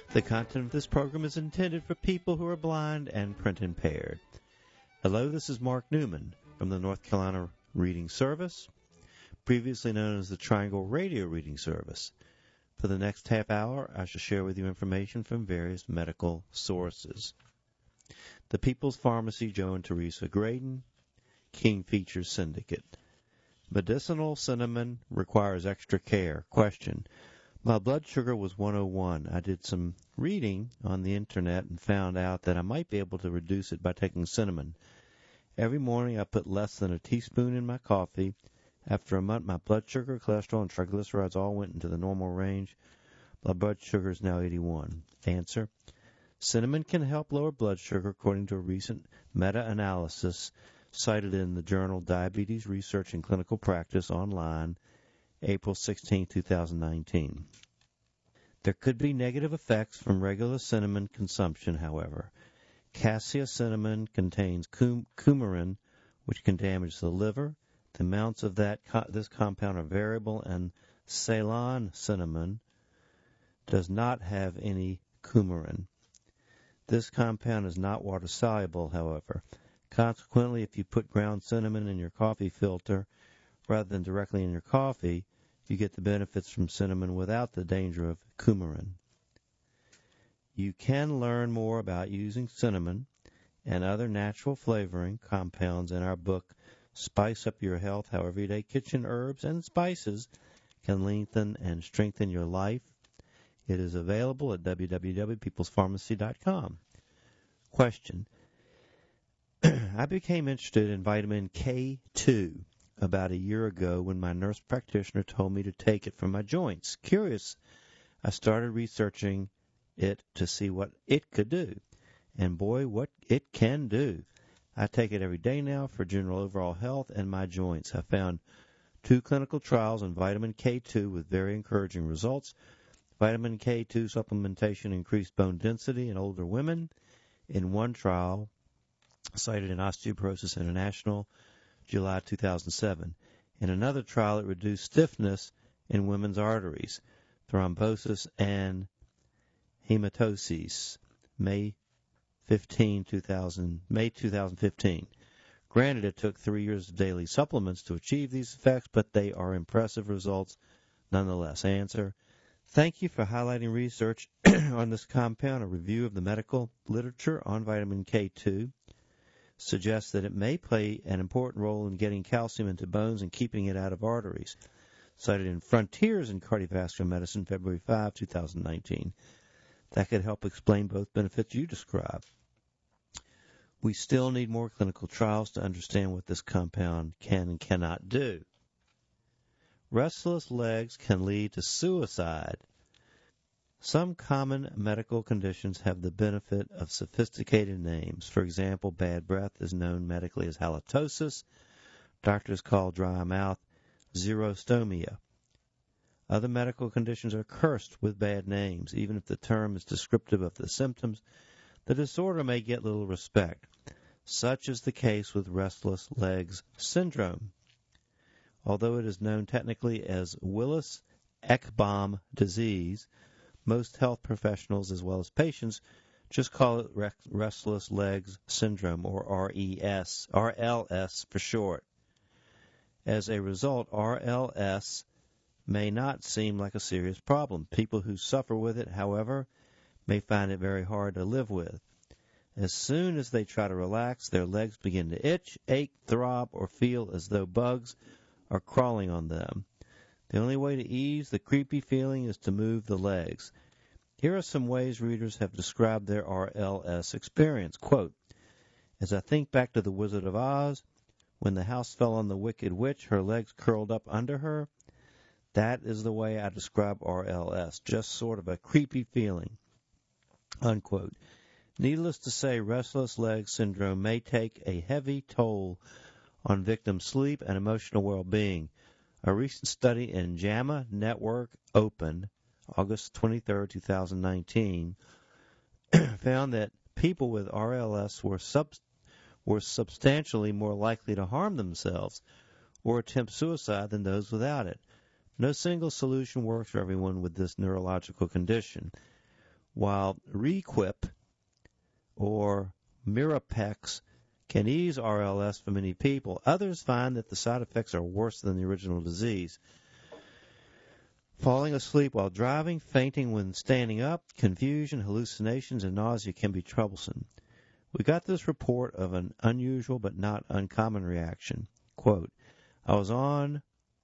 The content of this program is intended for people who are blind and print impaired. Hello, this is Mark Newman from the North Carolina Reading Service, previously known as the Triangle Radio Reading Service. For the next half hour, I shall share with you information from various medical sources. The People's Pharmacy, Joe and Teresa Graydon, King Features Syndicate. Medicinal cinnamon requires extra care. Question. My blood sugar was 101. I did some reading on the internet and found out that I might be able to reduce it by taking cinnamon. Every morning I put less than a teaspoon in my coffee. After a month, my blood sugar, cholesterol, and triglycerides all went into the normal range. My blood sugar is now 81. Answer. Cinnamon can help lower blood sugar according to a recent meta-analysis cited in the journal Diabetes Research and Clinical Practice online, April 16, 2019. There could be negative effects from regular cinnamon consumption, however. Cassia cinnamon contains coumarin, which can damage the liver. The amounts of this compound are variable, and Ceylon cinnamon does not have any coumarin. This compound is not water-soluble, however. Consequently, if you put ground cinnamon in your coffee filter rather than directly in your coffee, you get the benefits from cinnamon without the danger of coumarin. You can learn more about using cinnamon and other natural flavoring compounds in our book, Spice Up Your Health, How Everyday Kitchen Herbs and Spices Can Lengthen and Strengthen Your Life. It is available at www.peoplespharmacy.com. Question. I became interested in vitamin K2 about a year ago when my nurse practitioner told me to take it for my joints. Curious, I started researching it to see what it could do. And boy, what it can do. I take it every day now for general overall health and my joints. I found 2 clinical trials on vitamin K2 with very encouraging results. Vitamin K2 supplementation increased bone density in older women. In one trial, cited in Osteoporosis International, July 2007. In another trial, it reduced stiffness in women's arteries, thrombosis, and hematoses, May 2015. Granted, it took 3 years of daily supplements to achieve these effects, but they are impressive results nonetheless. Answer. Thank you for highlighting research on this compound. A review of the medical literature on vitamin K2 suggests that it may play an important role in getting calcium into bones and keeping it out of arteries. Cited in Frontiers in Cardiovascular Medicine, February 5, 2019. That could help explain both benefits you describe. We still need more clinical trials to understand what this compound can and cannot do. Restless legs can lead to suicide. Some common medical conditions have the benefit of sophisticated names. For example, bad breath is known medically as halitosis. Doctors call dry mouth xerostomia. Other medical conditions are cursed with bad names. Even if the term is descriptive of the symptoms, the disorder may get little respect. Such is the case with restless legs syndrome. Although it is known technically as Willis-Ekbom disease, most health professionals, as well as patients, just call it restless legs syndrome, or RLS for short. As a result, RLS may not seem like a serious problem. People who suffer with it, however, may find it very hard to live with. As soon as they try to relax, their legs begin to itch, ache, throb, or feel as though bugs are crawling on them. The only way to ease the creepy feeling is to move the legs. Here are some ways readers have described their RLS experience. Quote, as I think back to The Wizard of Oz, when the house fell on the Wicked Witch, her legs curled up under her. That is the way I describe RLS, just sort of a creepy feeling. Unquote. Needless to say, restless leg syndrome may take a heavy toll on victims' sleep and emotional well-being. A recent study in JAMA Network Open, August 23, 2019, found that people with RLS were substantially more likely to harm themselves or attempt suicide than those without it. No single solution works for everyone with this neurological condition. While Requip or Mirapex can ease RLS for many people, others find that the side effects are worse than the original disease. Falling asleep while driving, fainting when standing up, confusion, hallucinations, and nausea can be troublesome. We got this report of an unusual but not uncommon reaction. Quote, I was on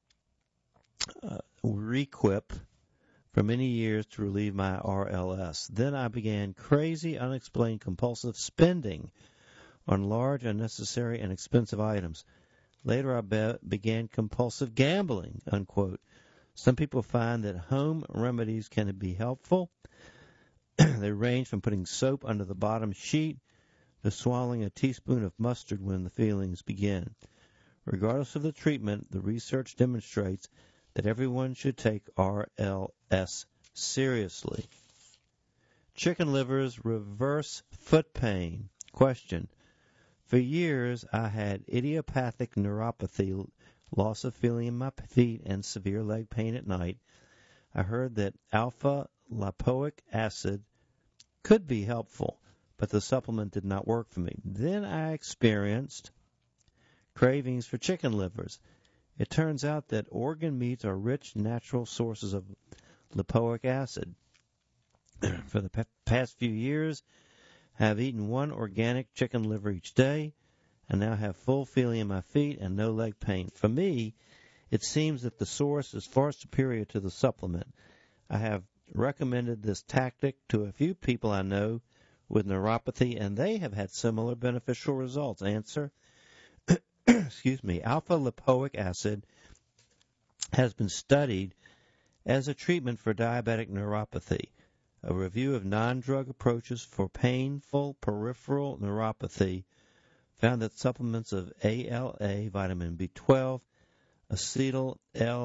Requip for many years to relieve my RLS. Then I began crazy, unexplained, compulsive spending on large, unnecessary, and expensive items. Later I began compulsive gambling, unquote. Some people find that home remedies can be helpful. They range from putting soap under the bottom sheet to swallowing a teaspoon of mustard when the feelings begin. Regardless of the treatment, the research demonstrates that everyone should take RLS seriously. Chicken livers reverse foot pain. Question. For years, I had idiopathic neuropathy, loss of feeling in my feet, and severe leg pain at night. I heard that alpha-lipoic acid could be helpful, but the supplement did not work for me. Then I experienced cravings for chicken livers. It turns out that organ meats are rich natural sources of lipoic acid. For the past few years, I have eaten one organic chicken liver each day, and now have full feeling in my feet and no leg pain. For me, it seems that the source is far superior to the supplement. I have recommended this tactic to a few people I know with neuropathy, and they have had similar beneficial results. Answer. Excuse me. Alpha-lipoic acid has been studied as a treatment for diabetic neuropathy. A review of non-drug approaches for painful peripheral neuropathy found that supplements of ALA, vitamin B12, acetyl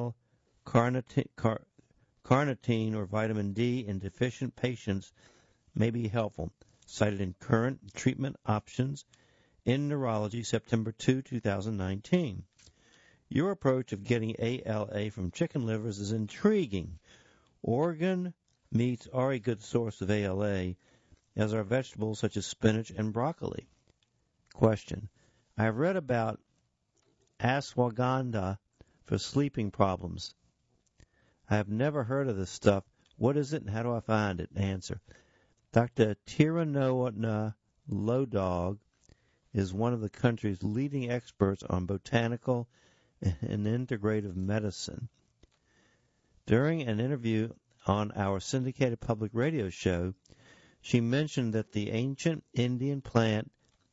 L-carnitine, or vitamin D in deficient patients may be helpful, cited in Current Treatment Options in Neurology, September 2, 2019. Your approach of getting ALA from chicken livers is intriguing. Organ meats are a good source of ALA, as are vegetables such as spinach and broccoli. Question. I have read about ashwagandha for sleeping problems. I have never heard of this stuff. What is it and how do I find it? Answer. Dr. Tirunona Lodog is one of the country's leading experts on botanical and integrative medicine. During an interview on our syndicated public radio show, she mentioned that the ancient Indian plant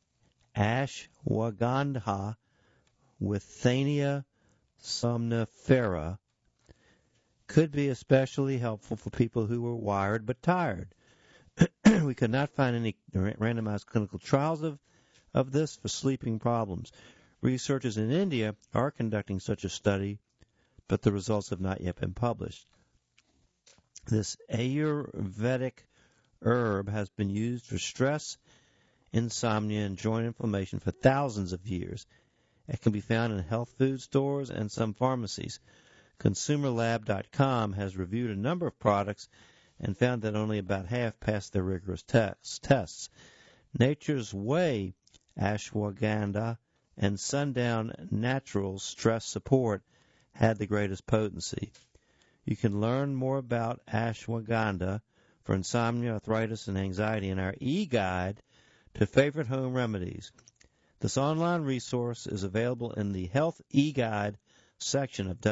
ashwagandha, Withania somnifera, could be especially helpful for people who were wired but tired. We could not find any randomized clinical trials of this for sleeping problems. Researchers in India are conducting such a study, but the results have not yet been published. This Ayurvedic herb has been used for stress, insomnia, and joint inflammation for thousands of years. It can be found in health food stores and some pharmacies. ConsumerLab.com has reviewed a number of products and found that only about half passed their rigorous tests. Nature's Way ashwagandha and Sundown Naturals stress support had the greatest potency. You can learn more about ashwagandha for insomnia, arthritis, and anxiety in our e-guide to favorite home remedies. This online resource is available in the Health e-guide section of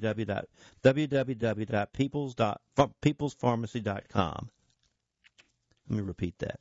www.peoplespharmacy.com. Let me repeat that.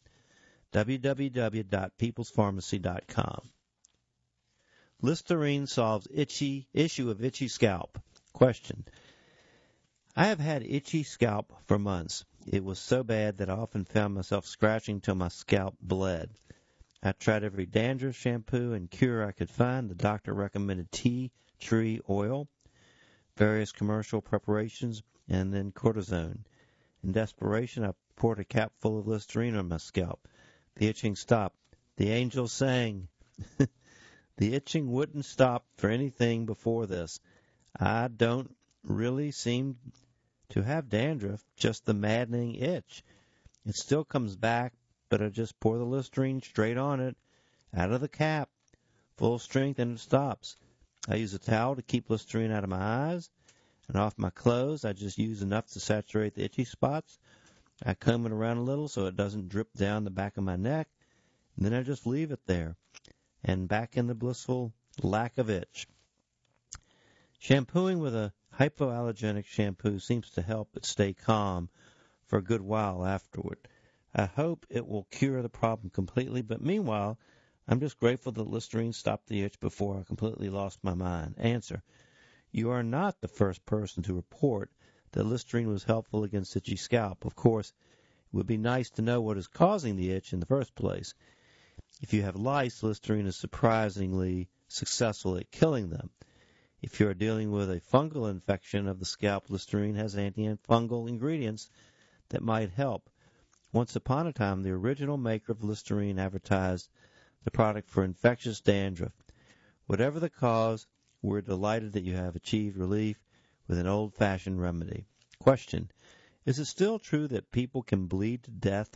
www.peoplespharmacy.com. Listerine solves issue of itchy scalp. Question. I have had itchy scalp for months. It was so bad that I often found myself scratching till my scalp bled. I tried every dandruff shampoo and cure I could find. The doctor recommended tea tree oil, various commercial preparations, and then cortisone. In desperation, I poured a cap full of Listerine on my scalp. The itching stopped. The angel sang. The itching wouldn't stop for anything before this. I don't really seem to have dandruff, just the maddening itch. It still comes back, but I just pour the Listerine straight on it, out of the cap, full strength, and it stops. I use a towel to keep Listerine out of my eyes, and off my clothes I just use enough to saturate the itchy spots. I comb it around a little so it doesn't drip down the back of my neck, and then I just leave it there, and back in the blissful lack of itch. Shampooing with a hypoallergenic shampoo seems to help it stay calm for a good while afterward. I hope it will cure the problem completely, but meanwhile, I'm just grateful that Listerine stopped the itch before I completely lost my mind. Answer: you are not the first person to report that Listerine was helpful against itchy scalp. Of course, it would be nice to know what is causing the itch in the first place. If you have lice, Listerine is surprisingly successful at killing them. If you are dealing with a fungal infection of the scalp, Listerine has antifungal ingredients that might help. Once upon a time, the original maker of Listerine advertised the product for infectious dandruff. Whatever the cause, we're delighted that you have achieved relief with an old-fashioned remedy. Question: is it still true that people can bleed to death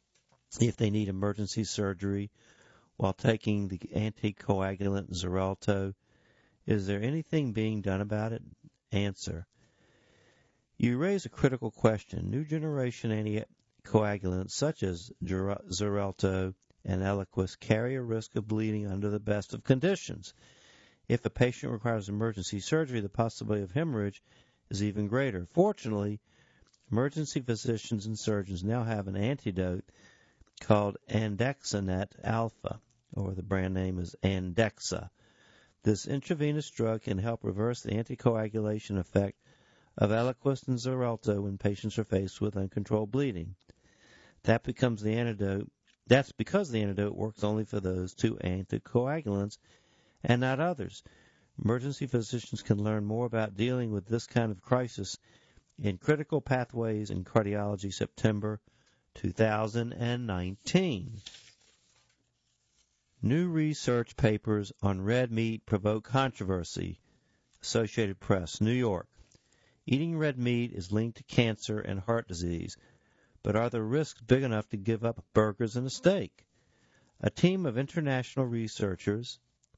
if they need emergency surgery while taking the anticoagulant Xarelto? Is there anything being done about it? Answer: you raise a critical question. New generation anticoagulants such as Xarelto and Eliquis carry a risk of bleeding under the best of conditions. If a patient requires emergency surgery, the possibility of hemorrhage is even greater. Fortunately, emergency physicians and surgeons now have an antidote called Andexanet Alpha, or the brand name is Andexa. This intravenous drug can help reverse the anticoagulation effect of Eliquis and Xarelto when patients are faced with uncontrolled bleeding. That's because the antidote works only for those two anticoagulants and not others. Emergency physicians can learn more about dealing with this kind of crisis in Critical Pathways in Cardiology, September 2019. New research papers on red meat provoke controversy. Associated Press, New York. Eating red meat is linked to cancer and heart disease, but are the risks big enough to give up burgers and a steak? A team of international researchers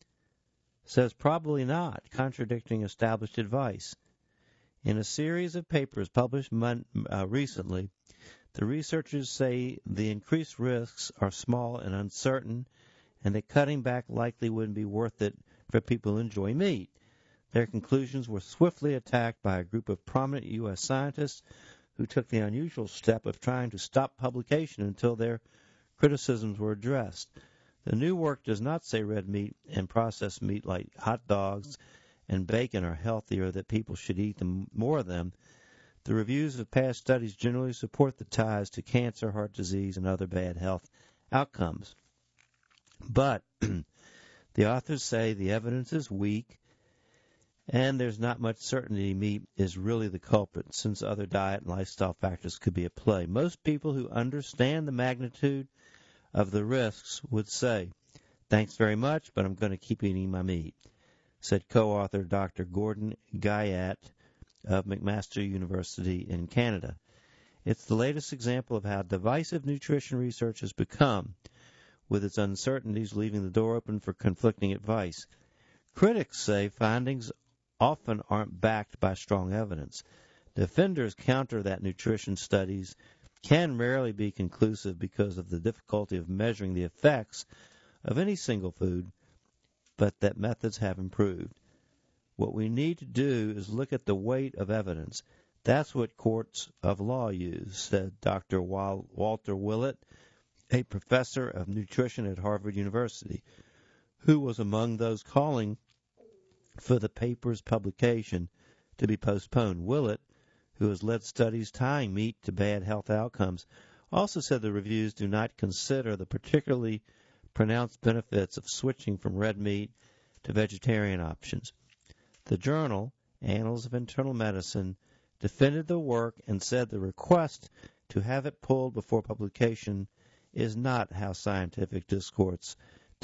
says probably not, contradicting established advice. In a series of papers published recently, the researchers say the increased risks are small and uncertain, and that cutting back likely wouldn't be worth it for people who enjoy meat. Their conclusions were swiftly attacked by a group of prominent U.S. scientists who took the unusual step of trying to stop publication until their criticisms were addressed. The new work does not say red meat and processed meat like hot dogs and bacon are healthier, that people should eat more of them. The reviews of past studies generally support the ties to cancer, heart disease, and other bad health outcomes. But the authors say the evidence is weak, and there's not much certainty meat is really the culprit, since other diet and lifestyle factors could be at play. Most people who understand the magnitude of the risks would say, "Thanks very much, but I'm going to keep eating my meat," said co-author Dr. Gordon Guyat of McMaster University in Canada. It's the latest example of how divisive nutrition research has become, with its uncertainties leaving the door open for conflicting advice. Critics say findings often aren't backed by strong evidence. Defenders counter that nutrition studies can rarely be conclusive because of the difficulty of measuring the effects of any single food, but that methods have improved. What we need to do is look at the weight of evidence. That's what courts of law use, said Dr. Walter Willett, a professor of nutrition at Harvard University, who was among those calling for the paper's publication to be postponed. Willett, who has led studies tying meat to bad health outcomes, also said the reviews do not consider the particularly pronounced benefits of switching from red meat to vegetarian options. The journal, Annals of Internal Medicine, defended the work and said the request to have it pulled before publication is not how scientific discourse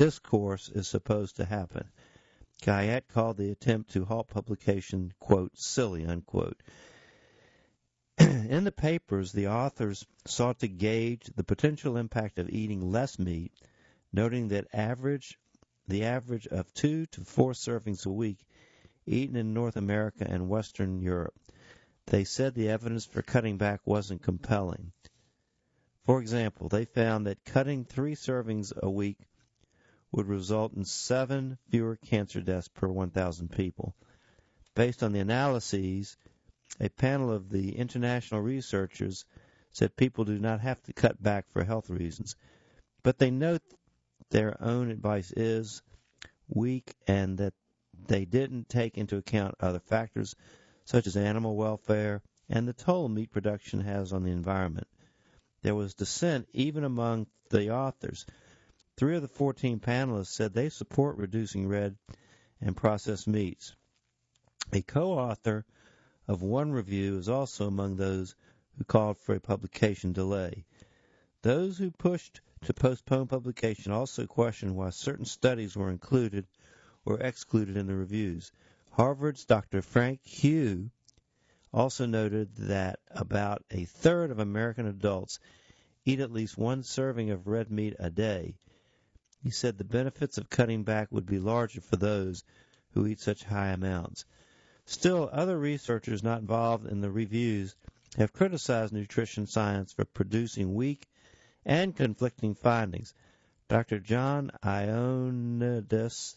is supposed to happen. Guyat called the attempt to halt publication, quote, silly, unquote. In the papers, the authors sought to gauge the potential impact of eating less meat, noting that the average of 2 to 4 servings a week eaten in North America and Western Europe. They said the evidence for cutting back wasn't compelling. For example, they found that cutting 3 servings a week would result in 7 fewer cancer deaths per 1,000 people. Based on the analyses, a panel of the international researchers said people do not have to cut back for health reasons, but they note their own advice is weak and that they didn't take into account other factors such as animal welfare and the toll meat production has on the environment. There was dissent even among the authors. 3 of the 14 panelists said they support reducing red and processed meats. A co-author of one review is also among those who called for a publication delay. Those who pushed to postpone publication also questioned why certain studies were included or excluded in the reviews. Harvard's Dr. Frank Hugh also noted that about a third of American adults eat at least 1 serving of red meat a day. He said the benefits of cutting back would be larger for those who eat such high amounts. Still, other researchers not involved in the reviews have criticized nutrition science for producing weak and conflicting findings. Dr. John Ioannidis,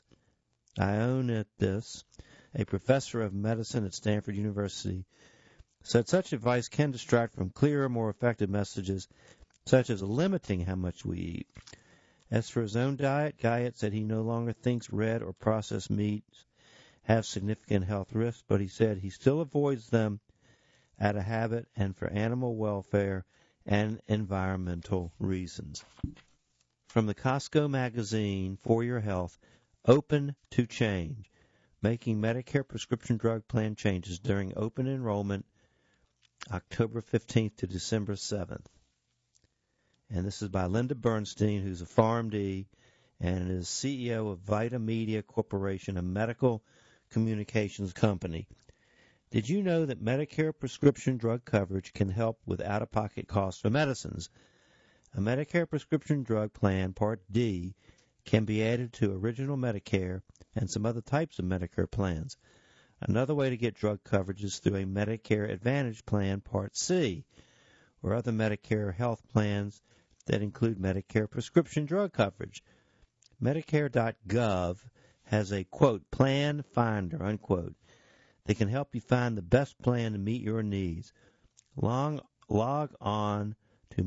a professor of medicine at Stanford University, said such advice can distract from clearer, more effective messages, such as limiting how much we eat. As for his own diet, Guyot said he no longer thinks red or processed meats have significant health risks, but he said he still avoids them out of habit and for animal welfare and environmental reasons. From the Costco magazine, For Your Health, Open to Change, Making Medicare Prescription Drug Plan Changes During Open Enrollment, October 15th to December 7th. And this is by Linda Bernstein, who's a PharmD and is CEO of Vita Media Corporation, a medical communications company. Did you know that Medicare prescription drug coverage can help with out-of-pocket costs for medicines? A Medicare prescription drug plan, Part D, can be added to original Medicare and some other types of Medicare plans. Another way to get drug coverage is through a Medicare Advantage plan, Part C, or other Medicare health plans that include Medicare prescription drug coverage. Medicare.gov has a, quote, plan finder, unquote, that can help you find the best plan to meet your needs. Log on to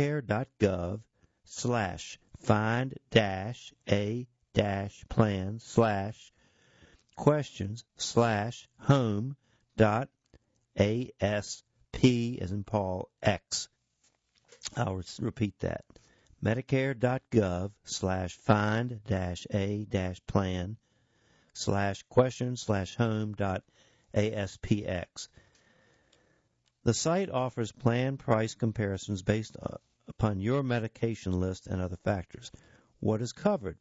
medicare.gov/find-a-questions/home.asp, as in Paul, X. I'll repeat that. Medicare.gov/find-a-plan/questions/home.aspx. The site offers plan price comparisons based upon your medication list and other factors. What is covered?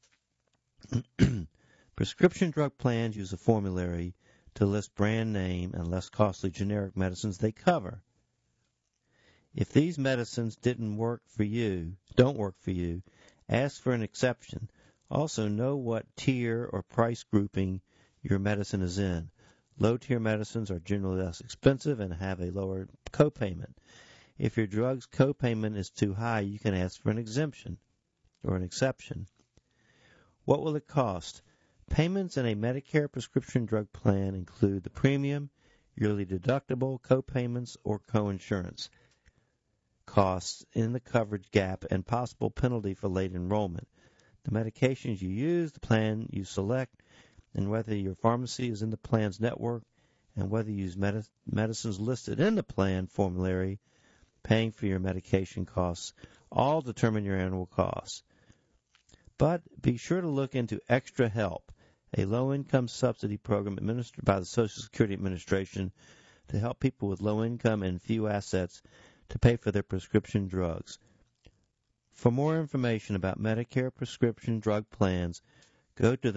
Prescription drug plans use a formulary to list brand name and less costly generic medicines they cover. If these medicines don't work for you, ask for an exception. Also know what tier or price grouping your medicine is in. Low-tier medicines are generally less expensive and have a lower copayment. If your drug's copayment is too high, you can ask for an exemption or an exception. What will it cost? Payments in a Medicare prescription drug plan include the premium, yearly deductible, copayments, or coinsurance costs in the coverage gap, and possible penalty for late enrollment. The medications you use, the plan you select, and whether your pharmacy is in the plan's network, and whether you use medicines listed in the plan formulary, paying for your medication costs, all determine your annual costs. But be sure to look into Extra Help, a low-income subsidy program administered by the Social Security Administration to help people with low income and few assets to pay for their prescription drugs. For more information about Medicare prescription drug plans, go to the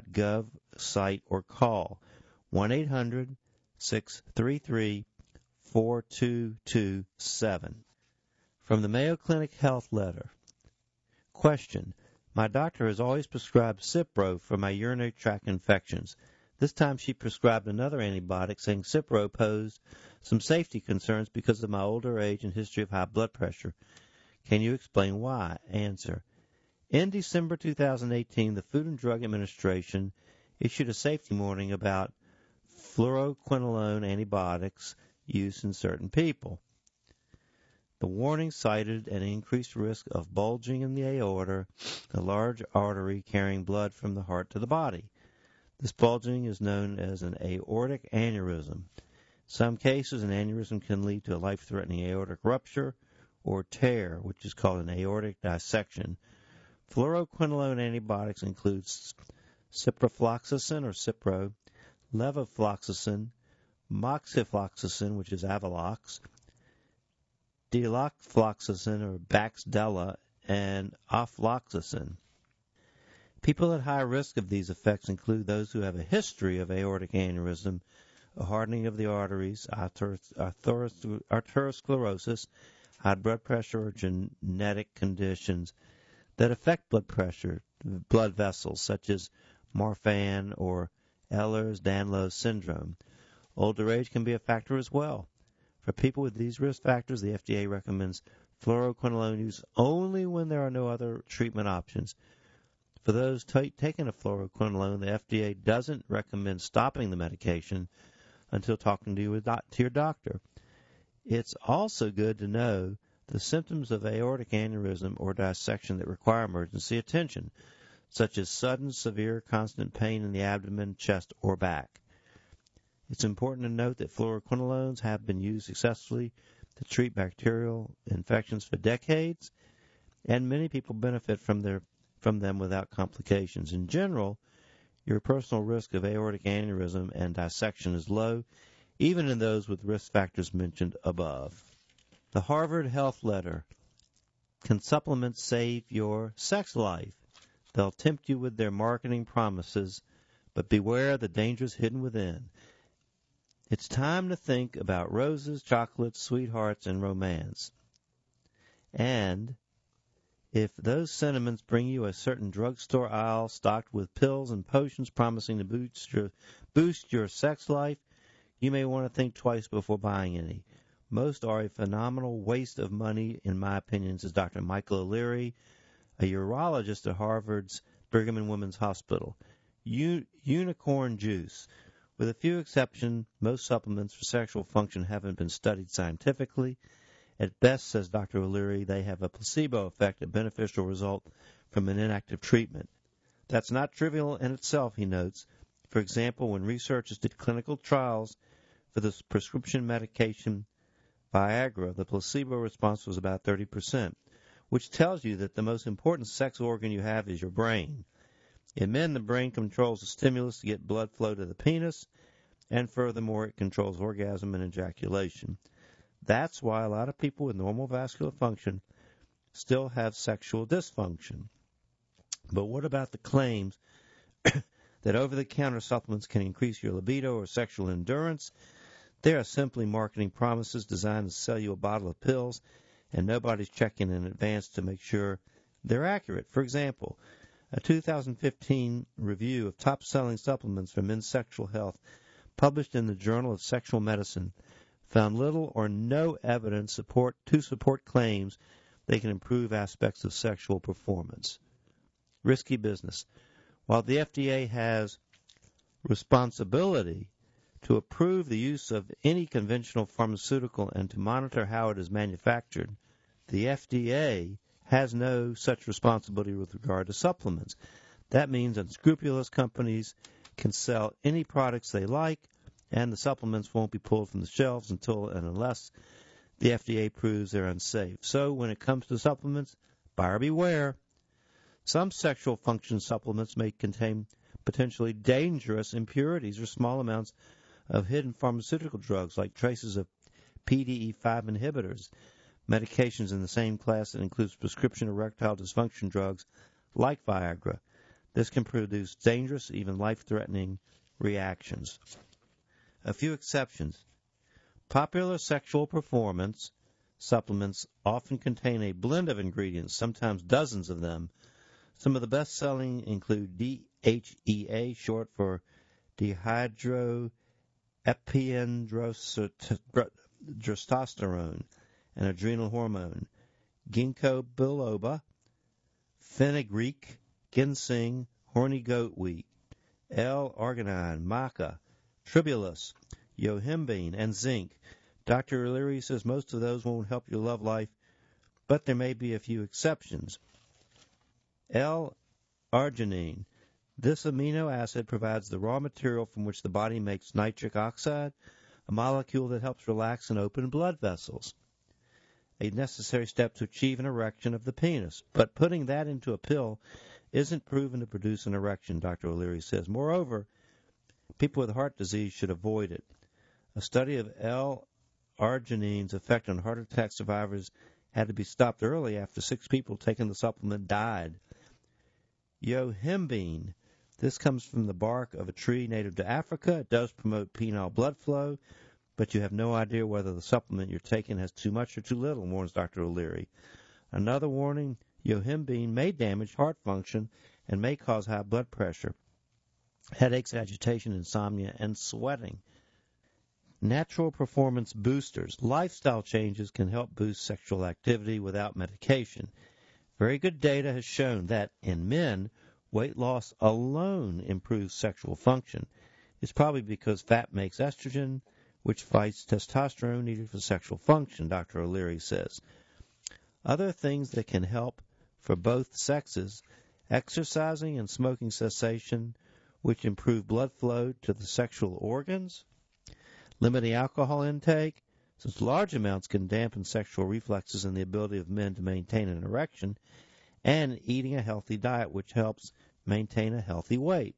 Medicare.gov site or call 1-800-633-4225. 4227. From the Mayo Clinic Health Letter. Question. My doctor has always prescribed Cipro for my urinary tract infections. This time she prescribed another antibiotic, saying Cipro posed some safety concerns because of my older age and history of high blood pressure. Can you explain why? Answer. In December 2018, the Food and Drug Administration issued a safety warning about fluoroquinolone antibiotics used in certain people. The warning cited an increased risk of bulging in the aorta, a large artery carrying blood from the heart to the body. This bulging is known as an aortic aneurysm. In some cases, an aneurysm can lead to a life-threatening aortic rupture or tear, which is called an aortic dissection. Fluoroquinolone antibiotics include ciprofloxacin or Cipro, levofloxacin, moxifloxacin, which is Avalox, diloxifloxacin or Baxdela, and ofloxacin. People at high risk of these effects include those who have a history of aortic aneurysm, a hardening of the arteries, arteriosclerosis, high blood pressure, or genetic conditions that affect blood pressure, blood vessels, such as Marfan or Ehlers-Danlos syndrome. Older age can be a factor as well. For people with these risk factors, the FDA recommends fluoroquinolone use only when there are no other treatment options. For those taking a fluoroquinolone, the FDA doesn't recommend stopping the medication until talking to your doctor. It's also good to know the symptoms of aortic aneurysm or dissection that require emergency attention, such as sudden, severe, constant pain in the abdomen, chest, or back. It's important to note that fluoroquinolones have been used successfully to treat bacterial infections for decades, and many people benefit from them without complications. In general, your personal risk of aortic aneurysm and dissection is low, even in those with risk factors mentioned above. The Harvard Health Letter. Can supplements save your sex life? They'll tempt you with their marketing promises, but beware the dangers hidden within. It's time to think about roses, chocolates, sweethearts, and romance. And if those sentiments bring you a certain drugstore aisle stocked with pills and potions promising to boost your sex life, you may want to think twice before buying any. Most are a phenomenal waste of money, in my opinion, says Dr. Michael O'Leary, a urologist at Harvard's Brigham and Women's Hospital. Unicorn juice. With a few exceptions, most supplements for sexual function haven't been studied scientifically. At best, says Dr. O'Leary, they have a placebo effect, a beneficial result from an inactive treatment. That's not trivial in itself, he notes. For example, when researchers did clinical trials for the prescription medication Viagra, the placebo response was about 30%, which tells you that the most important sex organ you have is your brain. In men, the brain controls the stimulus to get blood flow to the penis, and furthermore, it controls orgasm and ejaculation. That's why a lot of people with normal vascular function still have sexual dysfunction. But what about the claims that over-the-counter supplements can increase your libido or sexual endurance? They are simply marketing promises designed to sell you a bottle of pills, and nobody's checking in advance to make sure they're accurate. For example, a 2015 review of top-selling supplements for men's sexual health published in the Journal of Sexual Medicine found little or no evidence to support claims they can improve aspects of sexual performance. Risky business. While the FDA has responsibility to approve the use of any conventional pharmaceutical and to monitor how it is manufactured, the FDA has no such responsibility with regard to supplements. That means unscrupulous companies can sell any products they like, and the supplements won't be pulled from the shelves until and unless the FDA proves they're unsafe. So when it comes to supplements, buyer beware. Some sexual function supplements may contain potentially dangerous impurities or small amounts of hidden pharmaceutical drugs like traces of PDE5 inhibitors, medications in the same class that includes prescription erectile dysfunction drugs like Viagra. This can produce dangerous, even life-threatening reactions. A few exceptions. popular sexual performance supplements often contain a blend of ingredients, sometimes dozens of them. Some of the best-selling include DHEA, short for dihydroepiandrosterone, an adrenal hormone, ginkgo biloba, fenugreek, ginseng, horny goat wheat, L-arginine, maca, tribulus, yohimbine, and zinc. Dr. O'Leary says most of those won't help your love life, but there may be a few exceptions. L-arginine. This amino acid provides the raw material from which the body makes nitric oxide, a molecule that helps relax and open blood vessels, a necessary step to achieve an erection of the penis. But putting that into a pill isn't proven to produce an erection, Dr. O'Leary says. Moreover, people with heart disease should avoid it. A study of L-arginine's effect on heart attack survivors had to be stopped early after 6 people taking the supplement died. Yohimbine. This comes from the bark of a tree native to Africa. It does promote penile blood flow, but you have no idea whether the supplement you're taking has too much or too little, warns Dr. O'Leary. Another warning, yohimbine may damage heart function and may cause high blood pressure, headaches, agitation, insomnia, and sweating. Natural performance boosters. Lifestyle changes can help boost sexual activity without medication. Very good data has shown that in men, weight loss alone improves sexual function. It's probably because fat makes estrogen, which fights testosterone needed for sexual function, Dr. O'Leary says. Other things that can help for both sexes, exercising and smoking cessation, which improve blood flow to the sexual organs, limiting alcohol intake, since large amounts can dampen sexual reflexes and the ability of men to maintain an erection, and eating a healthy diet, which helps maintain a healthy weight.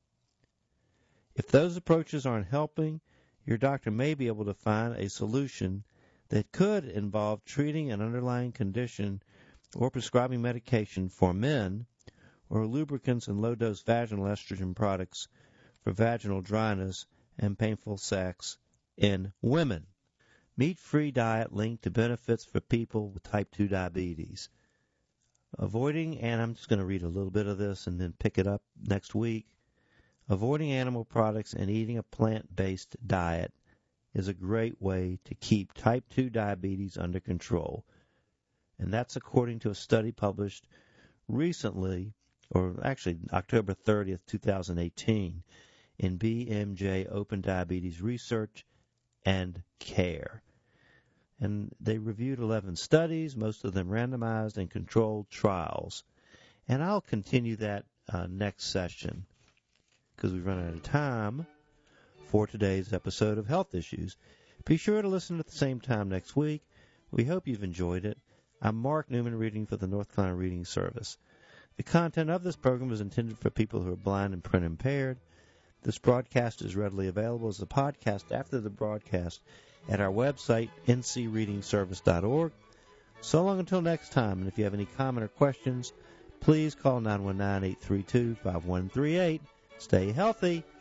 If those approaches aren't helping, your doctor may be able to find a solution that could involve treating an underlying condition or prescribing medication for men, or lubricants and low-dose vaginal estrogen products for vaginal dryness and painful sex in women. Meat-free diet linked to benefits for people with type 2 diabetes. Avoiding, and I'm just going to read a little bit of this and then pick it up next week. Avoiding animal products and eating a plant-based diet is a great way to keep type 2 diabetes under control. And that's according to a study published recently, or actually October 30th, 2018, in BMJ Open Diabetes Research and Care. And they reviewed 11 studies, most of them randomized and controlled trials. And I'll continue that next session because we've run out of time for today's episode of Health Issues. Be sure to listen at the same time next week. We hope you've enjoyed it. I'm Mark Newman, reading for the North Carolina Reading Service. The content of this program is intended for people who are blind and print impaired. This broadcast is readily available as a podcast after the broadcast at our website, ncreadingservice.org. So long until next time, and if you have any comment or questions, please call 919-832-5138. Stay healthy.